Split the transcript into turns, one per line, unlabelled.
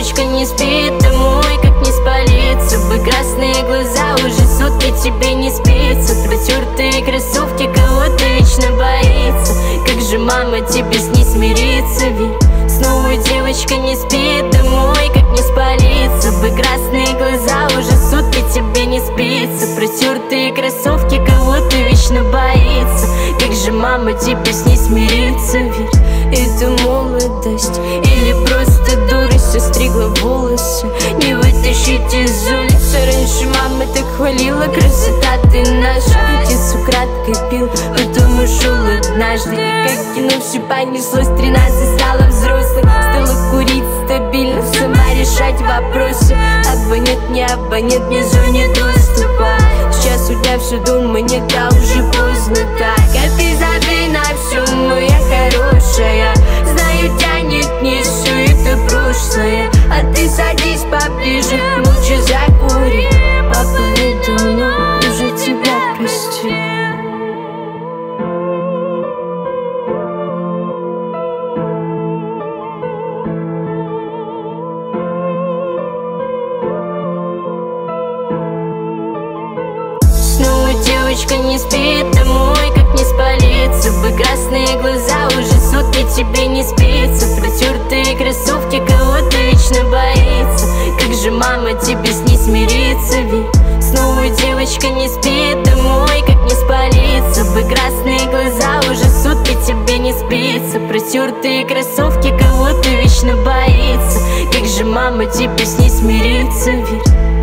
девочка не спит, домой как не спалиться бы. Красные глаза уже сутки тебе не спится. Протертые кроссовки, кого-то вечно боится. Как же мама тебе с ней смириться, верь. Снова девочка не спит, домой как не спалиться бы. Красные глаза уже сутки тебе не спится. Протертые кроссовки, кого-то вечно боится. Как же мама тебе с ней смириться, верь. Это молодость или просто дурость? Состригла волосы, не вытащить из улицы. Раньше мама так хвалила, красота ты наша. Отец украдкой пил, потом ушел однажды. И как кино все понеслось, 13 стала взрослой. Стала курить стабильно, сама решать вопросы. Абонент, не абонент, не зоне доступа. Сейчас у тебя все дома, нет, да уже поздно так. А ты забей на все, моя хорошая. Знаю, тянет не все это прошлое. А ты садись поближе, лучше закури. Папа, я давно уже тебя простил. Девочка не спит, домой как не спалиться бы. Красные глаза уже сутки тебе не спится. Протертые кроссовки, кого-то вечно боится. Как же мама тебе с ней смириться, верь. Снова девочка не спит, домой как не спалиться бы. Красные глаза уже сутки тебе не спится. Протертые кроссовки, кого-то вечно боится. Как же мама тебе с ней смириться, верь.